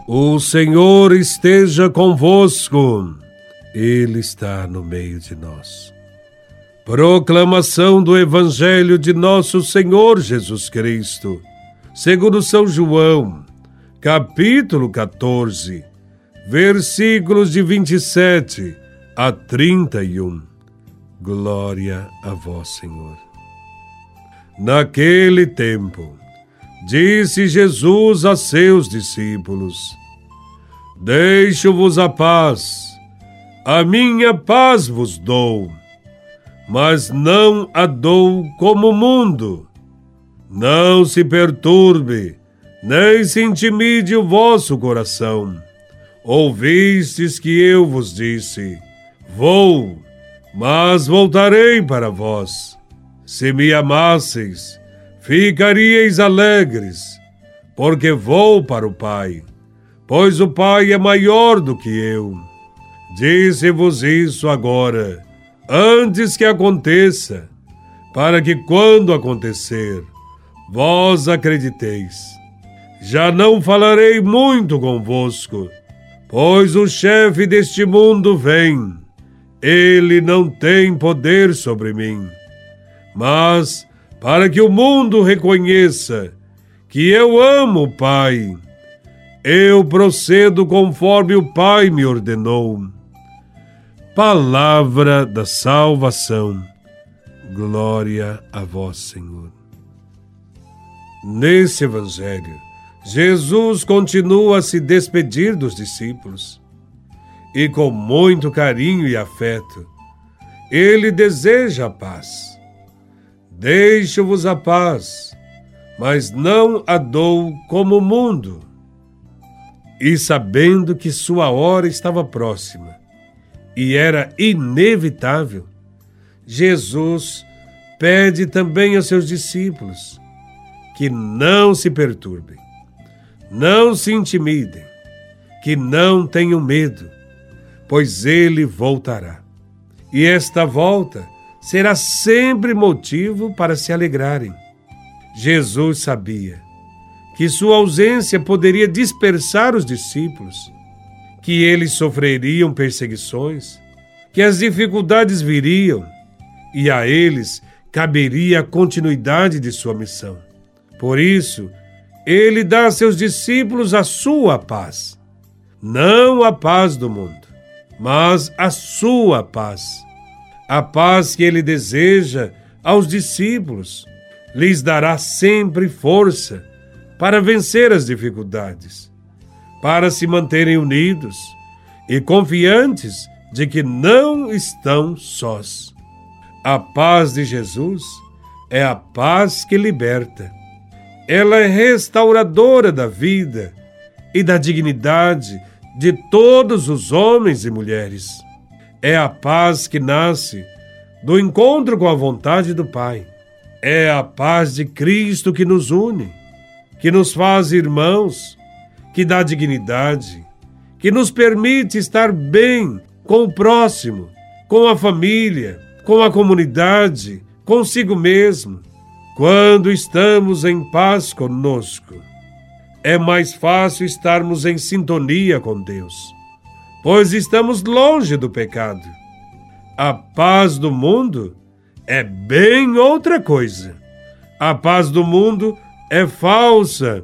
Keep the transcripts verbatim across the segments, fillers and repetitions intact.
O Senhor esteja convosco. Ele está no meio de nós. Proclamação do Evangelho de nosso Senhor Jesus Cristo, segundo São João, capítulo quatorze, versículos de vinte e sete a trinta e um. Glória a vós, Senhor. Naquele tempo, disse Jesus a seus discípulos: Deixo-vos a paz, a minha paz vos dou, mas não a dou como o mundo. Não se perturbe, nem se intimide o vosso coração. Ouvistes que eu vos disse: Vou, mas voltarei para vós. Se me amasseis, ficaríeis alegres, porque vou para o Pai, pois o Pai é maior do que eu. Disse-vos isso agora, antes que aconteça, para que quando acontecer, vós acrediteis. Já não falarei muito convosco, pois o chefe deste mundo vem. Ele não tem poder sobre mim, mas para que o mundo reconheça que eu amo o Pai, eu procedo conforme o Pai me ordenou. Palavra da salvação. Glória a vós, Senhor. Nesse Evangelho, Jesus continua a se despedir dos discípulos e, com muito carinho e afeto, ele deseja a paz. Deixo-vos a paz, mas não a dou como o mundo. E sabendo que sua hora estava próxima e era inevitável, Jesus pede também aos seus discípulos que não se perturbem, não se intimidem, que não tenham medo, pois ele voltará. E esta volta será sempre motivo para se alegrarem. Jesus sabia que sua ausência poderia dispersar os discípulos, que eles sofreriam perseguições, que as dificuldades viriam, e a eles caberia a continuidade de sua missão. Por isso, ele dá a seus discípulos a sua paz, não a paz do mundo, mas a sua paz. A paz que ele deseja aos discípulos lhes dará sempre força para vencer as dificuldades, para se manterem unidos e confiantes de que não estão sós. A paz de Jesus é a paz que liberta. Ela é restauradora da vida e da dignidade de todos os homens e mulheres. É a paz que nasce do encontro com a vontade do Pai. É a paz de Cristo que nos une, que nos faz irmãos, que dá dignidade, que nos permite estar bem com o próximo, com a família, com a comunidade, consigo mesmo. Quando estamos em paz conosco, é mais fácil estarmos em sintonia com Deus, pois estamos longe do pecado. A paz do mundo é bem outra coisa. A paz do mundo é falsa,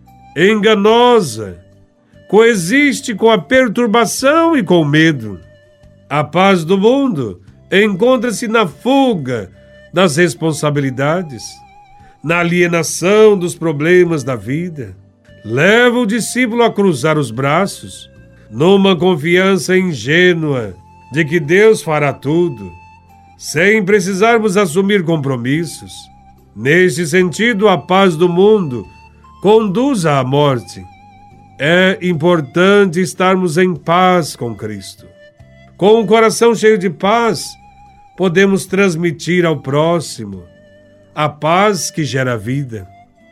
enganosa, coexiste com a perturbação e com o medo. A paz do mundo encontra-se na fuga das responsabilidades, na alienação dos problemas da vida. Leva o discípulo a cruzar os braços, numa confiança ingênua de que Deus fará tudo, sem precisarmos assumir compromissos. Neste sentido, a paz do mundo conduz à morte. É importante estarmos em paz com Cristo. Com o coração cheio de paz, podemos transmitir ao próximo a paz que gera vida.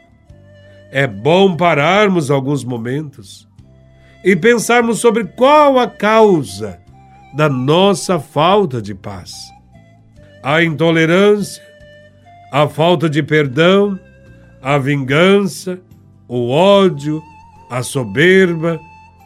É bom pararmos alguns momentos e pensarmos sobre qual a causa da nossa falta de paz. A intolerância, a falta de perdão, a vingança, o ódio, a soberba,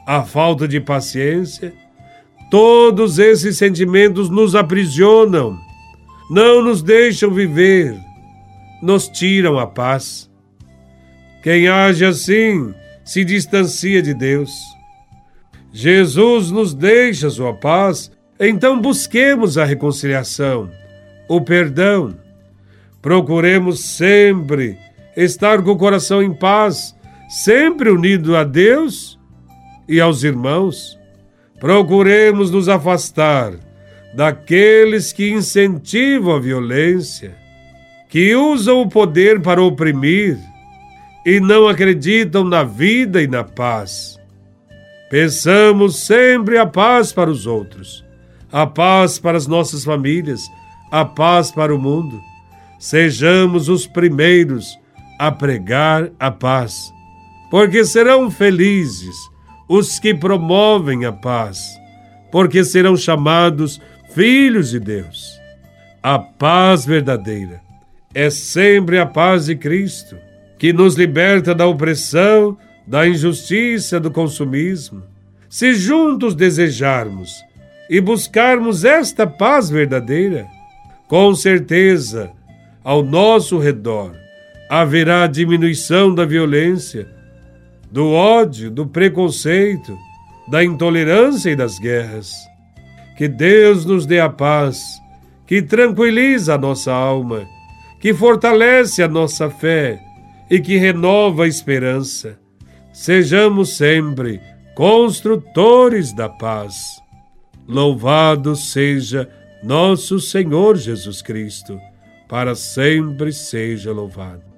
a falta de paciência, todos esses sentimentos nos aprisionam, não nos deixam viver, nos tiram a paz. Quem age assim se distancia de Deus. Jesus nos deixa sua paz, então busquemos a reconciliação, o perdão. Procuremos sempre estar com o coração em paz, sempre unido a Deus e aos irmãos. Procuremos nos afastar daqueles que incentivam a violência, que usam o poder para oprimir e não acreditam na vida e na paz. Peçamos sempre a paz para os outros, a paz para as nossas famílias, a paz para o mundo. Sejamos os primeiros a pregar a paz, porque serão felizes os que promovem a paz, porque serão chamados filhos de Deus. A paz verdadeira é sempre a paz de Cristo, que nos liberta da opressão, da injustiça, do consumismo. Se juntos desejarmos e buscarmos esta paz verdadeira, com certeza, ao nosso redor, haverá diminuição da violência, do ódio, do preconceito, da intolerância e das guerras. Que Deus nos dê a paz, que tranquiliza a nossa alma, que fortalece a nossa fé e que renova a esperança. Sejamos sempre construtores da paz. Louvado seja nosso Senhor Jesus Cristo, para sempre seja louvado.